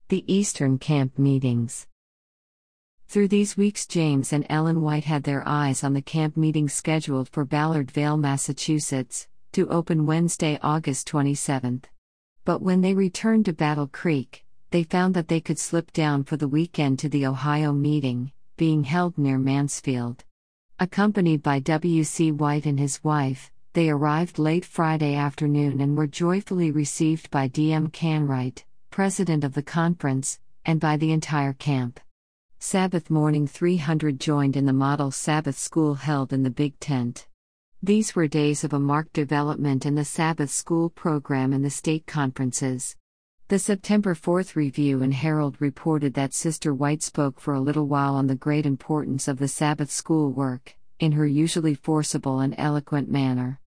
The Eastern Camp Meetings. Through these weeks, James and Ellen White had their eyes on the camp meetings scheduled for Ballardvale, Massachusetts, to open Wednesday, August 27. But when they returned to Battle Creek, they found that they could slip down for the weekend to the Ohio meeting, being held near Mansfield. Accompanied by W.C. White and his wife, they arrived late Friday afternoon and were joyfully received by D.M. Canwright, president of the conference, and by the entire camp. Sabbath morning, 300 joined in the model Sabbath school held in the Big Tent. These were days of a marked development in the Sabbath school program in the state conferences. The September 4th Review and Herald reported that Sister White spoke for a little while on the great importance of the Sabbath school work, in her usually forcible and eloquent manner.